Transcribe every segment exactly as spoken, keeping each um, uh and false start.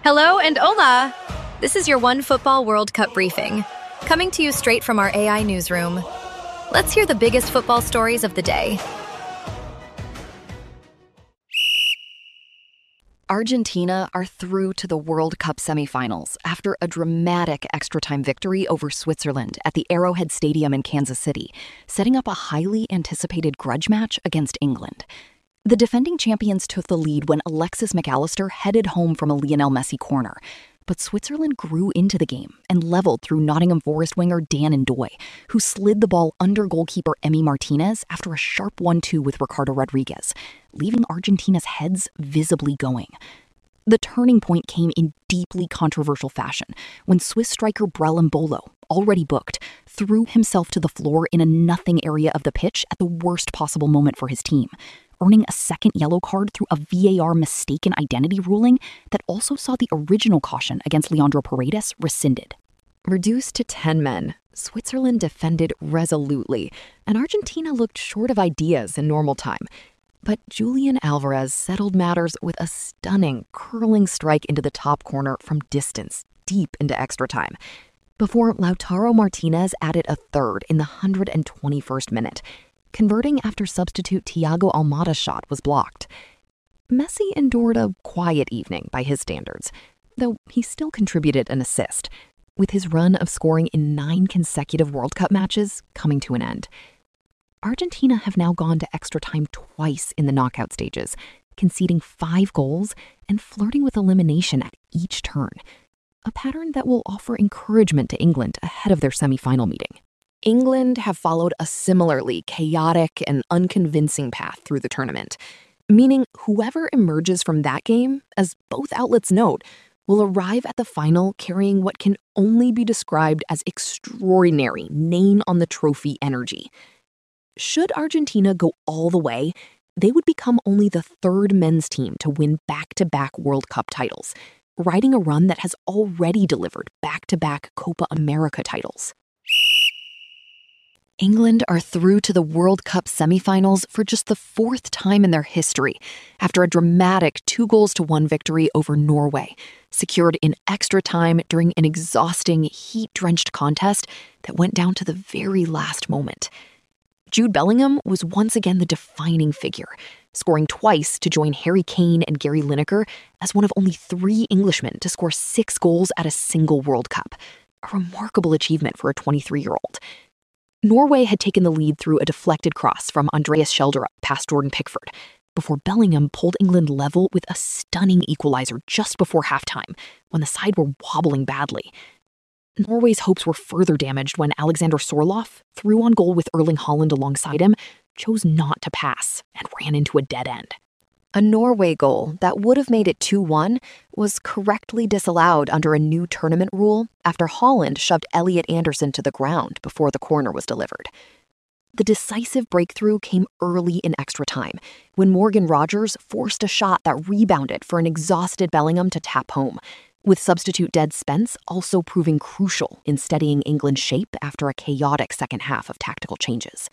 Hello and hola! This is your One Football World Cup briefing, coming to you straight from our A I newsroom. Let's hear the biggest football stories of the day. Argentina are through to the World Cup semifinals after a dramatic extra-time victory over Switzerland at the Arrowhead Stadium in Kansas City, setting up a highly anticipated grudge match against England. The defending champions took the lead when Alexis McAllister headed home from a Lionel Messi corner. But Switzerland grew into the game and leveled through Nottingham Forest winger Dan N'Doye, who slid the ball under goalkeeper Emi Martinez after a sharp one two with Ricardo Rodriguez, leaving Argentina's heads visibly going. The turning point came in deeply controversial fashion when Swiss striker Brel Embolo, already booked, threw himself to the floor in a nothing area of the pitch at the worst possible moment for his team, earning a second yellow card through a V A R mistaken identity ruling that also saw the original caution against Leandro Paredes rescinded. Reduced to ten men, Switzerland defended resolutely, and Argentina looked short of ideas in normal time. But Julian Alvarez settled matters with a stunning, curling strike into the top corner from distance, deep into extra time, before Lautaro Martinez added a third in the one hundred twenty-first minute, converting after substitute Thiago Almada's shot was blocked. Messi endured a quiet evening by his standards, though he still contributed an assist, with his run of scoring in nine consecutive World Cup matches coming to an end. Argentina have now gone to extra time twice in the knockout stages, conceding five goals and flirting with elimination at each turn, a pattern that will offer encouragement to England ahead of their semi-final meeting. England have followed a similarly chaotic and unconvincing path through the tournament, meaning whoever emerges from that game, as both outlets note, will arrive at the final carrying what can only be described as extraordinary name-on-the-trophy energy. Should Argentina go all the way, they would become only the third men's team to win back-to-back World Cup titles, riding a run that has already delivered back-to-back Copa America titles. England are through to the World Cup semifinals for just the fourth time in their history, after a dramatic two goals to one victory over Norway, secured in extra time during an exhausting, heat-drenched contest that went down to the very last moment. Jude Bellingham was once again the defining figure, scoring twice to join Harry Kane and Gary Lineker as one of only three Englishmen to score six goals at a single World Cup, a remarkable achievement for a twenty-three-year-old. Norway had taken the lead through a deflected cross from Andreas Schjelderup past Jordan Pickford, before Bellingham pulled England level with a stunning equalizer just before halftime, when the side were wobbling badly. Norway's hopes were further damaged when Alexander Sorloth, through on goal with Erling Haaland alongside him, chose not to pass and ran into a dead end. A Norway goal that would have made it two one was correctly disallowed under a new tournament rule after Haaland shoved Elliot Anderson to the ground before the corner was delivered. The decisive breakthrough came early in extra time, when Morgan Rogers forced a shot that rebounded for an exhausted Bellingham to tap home, with substitute Dead Spence also proving crucial in steadying England's shape after a chaotic second half of tactical changes.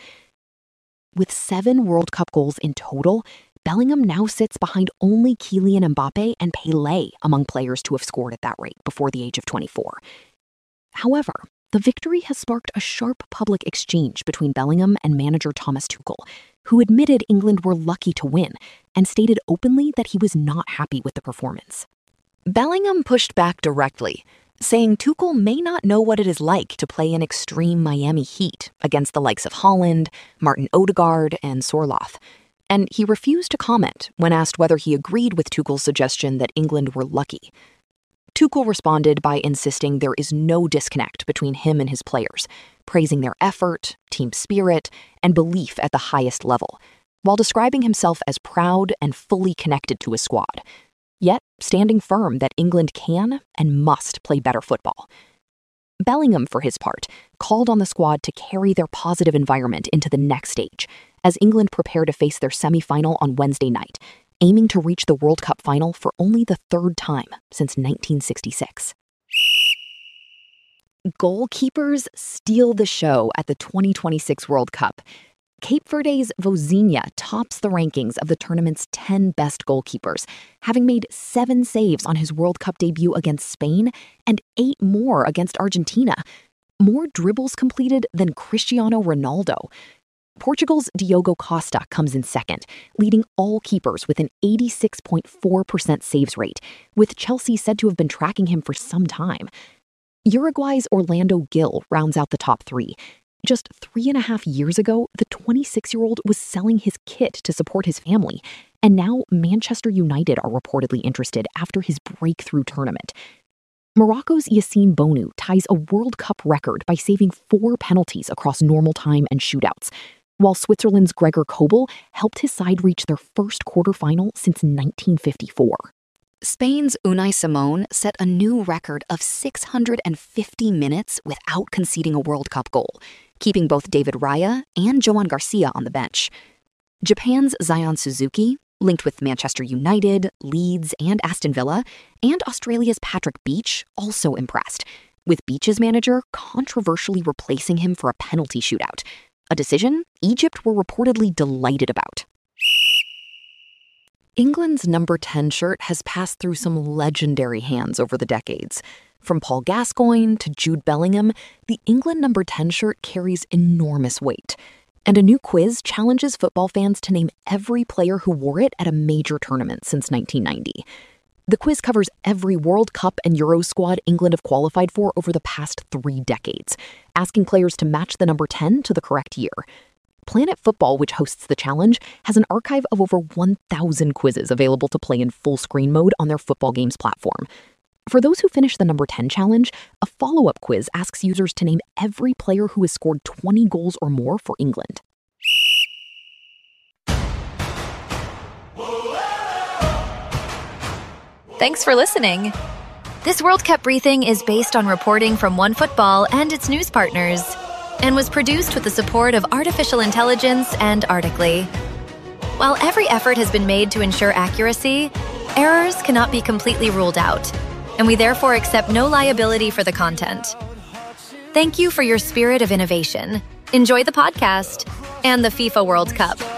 With seven World Cup goals in total, Bellingham now sits behind only Kylian Mbappe and Pelé among players to have scored at that rate before the age of twenty-four. However, the victory has sparked a sharp public exchange between Bellingham and manager Thomas Tuchel, who admitted England were lucky to win and stated openly that he was not happy with the performance. Bellingham pushed back directly, saying Tuchel may not know what it is like to play in extreme Miami heat against the likes of Haaland, Martin Odegaard, and Sorloth, and he refused to comment when asked whether he agreed with Tuchel's suggestion that England were lucky. Tuchel responded by insisting there is no disconnect between him and his players, praising their effort, team spirit, and belief at the highest level, while describing himself as proud and fully connected to his squad, yet standing firm that England can and must play better football. Bellingham, for his part, called on the squad to carry their positive environment into the next stage, as England prepare to face their semi-final on Wednesday night, aiming to reach the World Cup final for only the third time since nineteen sixty-six. Goalkeepers steal the show at the twenty twenty-six World Cup. Cape Verde's Vozinha tops the rankings of the tournament's ten best goalkeepers, having made seven saves on his World Cup debut against Spain and eight more against Argentina. More dribbles completed than Cristiano Ronaldo. Portugal's Diogo Costa comes in second, leading all keepers with an eighty-six point four percent saves rate, with Chelsea said to have been tracking him for some time. Uruguay's Orlando Gil rounds out the top three. Just three and a half years ago, the twenty-six-year-old was selling his kit to support his family, and now Manchester United are reportedly interested after his breakthrough tournament. Morocco's Yassine Bounou ties a World Cup record by saving four penalties across normal time and shootouts, while Switzerland's Gregor Kobel helped his side reach their first quarterfinal since nineteen fifty-four. Spain's Unai Simón set a new record of six hundred fifty minutes without conceding a World Cup goal, keeping both David Raya and Joan Garcia on the bench. Japan's Zion Suzuki, linked with Manchester United, Leeds, and Aston Villa, and Australia's Patrick Beach also impressed, with Beach's manager controversially replacing him for a penalty shootout, a decision Egypt were reportedly delighted about. England's number ten shirt has passed through some legendary hands over the decades. From Paul Gascoigne to Jude Bellingham, the England number ten shirt carries enormous weight. And a new quiz challenges football fans to name every player who wore it at a major tournament since nineteen ninety. The quiz covers every World Cup and Euros squad England have qualified for over the past three decades, asking players to match the number ten to the correct year. Planet Football, which hosts the challenge, has an archive of over one thousand quizzes available to play in full screen mode on their football games platform. For those who finish the number ten challenge, a follow-up quiz asks users to name every player who has scored twenty goals or more for England. Thanks for listening. This World Cup briefing is based on reporting from OneFootball and its news partners, and was produced with the support of artificial intelligence and Articly. While every effort has been made to ensure accuracy, errors cannot be completely ruled out, and we therefore accept no liability for the content. Thank you for your spirit of innovation. Enjoy the podcast and the FIFA World Cup.